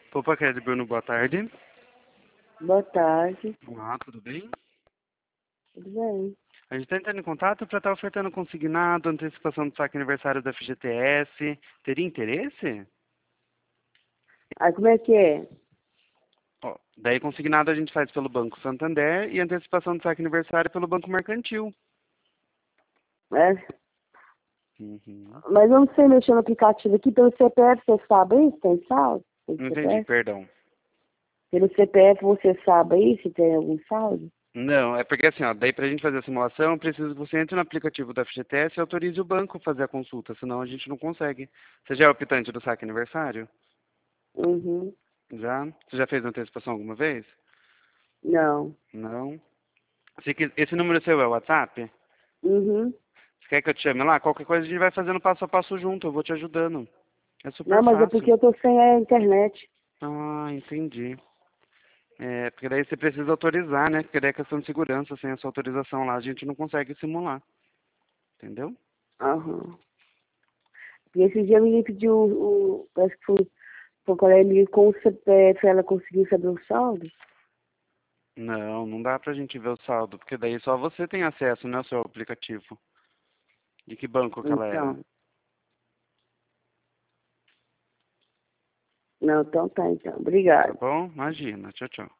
Opa, Kelly Bruno, boa tarde. Boa tarde, Olá, tudo bem? tudo bem? A gente está entrando em contato para estar ofertando consignado, antecipação do saque aniversário da FGTS. Teria interesse? Aí como é que é? Ó, daí consignado a gente faz pelo Banco Santander e antecipação do saque aniversário pelo Banco Mercantil. É, Uhum. mas eu não sei mexer no aplicativo aqui pelo CPF, você sabe aí se tem saldo? Pelo Não entendi, CPF? perdão. Pelo CPF você sabe aí se tem algum saldo? Não, é porque assim, ó, daí pra gente fazer a simulação, eu preciso que você entre no aplicativo da FGTS e autorize o banco a fazer a consulta, senão a gente não consegue. Você já é optante do saque aniversário? Uhum. Já? Você já fez antecipação alguma vez? Não. Não. Esse número seu é o WhatsApp? Uhum. Você quer que eu te chame lá? Qualquer coisa a gente vai fazendo passo a passo junto, eu vou te ajudando. É super Não, mas é fácil. porque eu tô sem a internet. Ah, entendi. É, porque daí você precisa autorizar, né? Porque daí é questão de segurança, sem a sua autorização lá, a gente não consegue simular. Entendeu? Aham. E esse dia me pediu parece que foi quando ele com o CPF ela conseguiu saber o saldo? Não, não dá pra gente ver o saldo, porque daí só você tem acesso, né, ao seu aplicativo. De que banco que ela era? Então. Não, então tá então. Tá Obrigada. bom? Imagina. Tchau, tchau.